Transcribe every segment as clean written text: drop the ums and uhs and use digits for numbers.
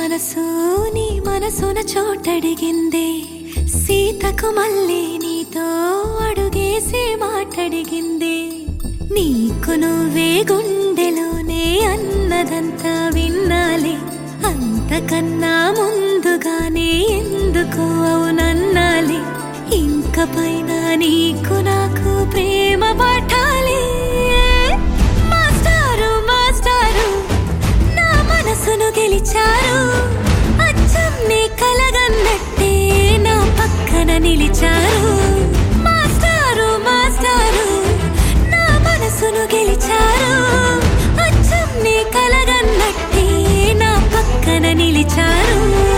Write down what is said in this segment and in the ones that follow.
మనసు నీ మనసున చోటడిగిందే సీతకు మళ్ళీ నీతో అడుగేసి మాటడిగిందే నీకు నువ్వే గుండెలోనే అన్నదంతా విన్నాలే అంతకన్నా ముందుగానే ఎందుకు అవునన్నాలే ఇంక పైన నీకు నాకు ప్రేమ పాఠాలే మాస్టారు మాస్టారు నా మనసును గెలిచారు అచ్చం నీ కలగన్నట్టే నా పక్కన నిలిచారు మాస్టారు మాస్టారు నా మనసును గెలిచారు అచ్చం నీ కలగన్నట్టే నా పక్కన నిలిచారు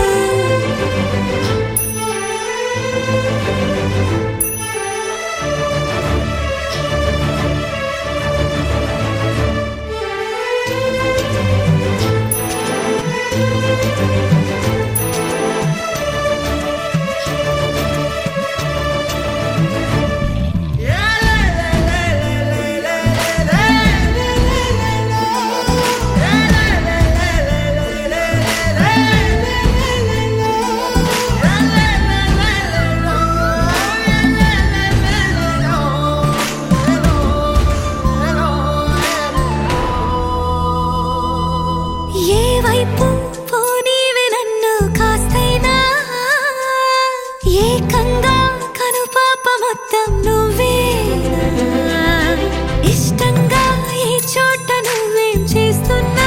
ఏకంగా కనుపాప మొత్తం నువ్వేనా ఇష్టంగా ఈ చోట నువ్వేం చేస్తున్నా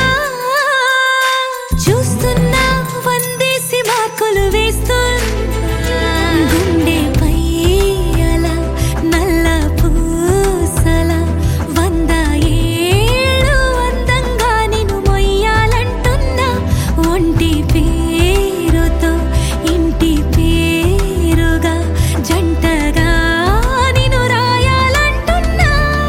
చూస్తున్నా వందేసి మార్కులు వేస్తున్నా గుండెపై అలా నల్ల పూసల 100 ఏళ్ళు అందంగా నిన్ను మొయ్యాలంటున్నా ఒంటి పేరుతో ఇంటి జంటగా నిన్ను రాయాలంటున్నా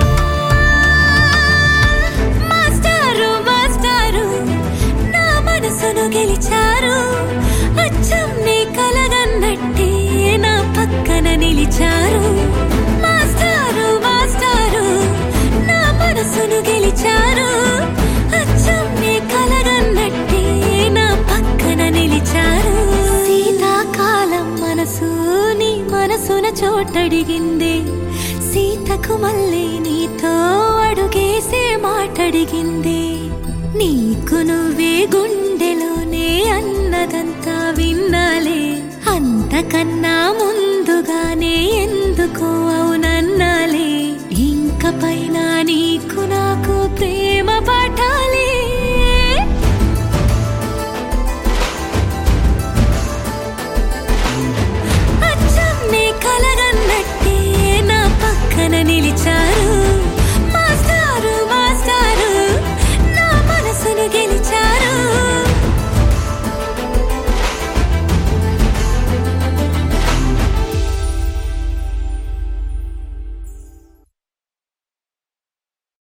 మాస్టారు మాస్టారు నా మనసును గెలిచారు అచ్చం నీ కలగన్నట్టే నా పక్కన నిలిచారు మాస్టారు మాస్టారు నా మనసును గెలిచారు అచ్చం నీ కలగన్నట్టే నా పక్కన నిలిచారు శీతాకాలం మనసు మనసున చోటడిగిందే సీతకు మళ్ళీ నీతో అడుగేసే మాటడిగిందే నీకు నువ్వే గుండెలోనే అన్నదంతా విన్నాలే అంతకన్నా ముందుగానే ఎందుకు అవునన్నాలే ఇంక పైన నీకు నాకు ప్రేమ పాఠాలే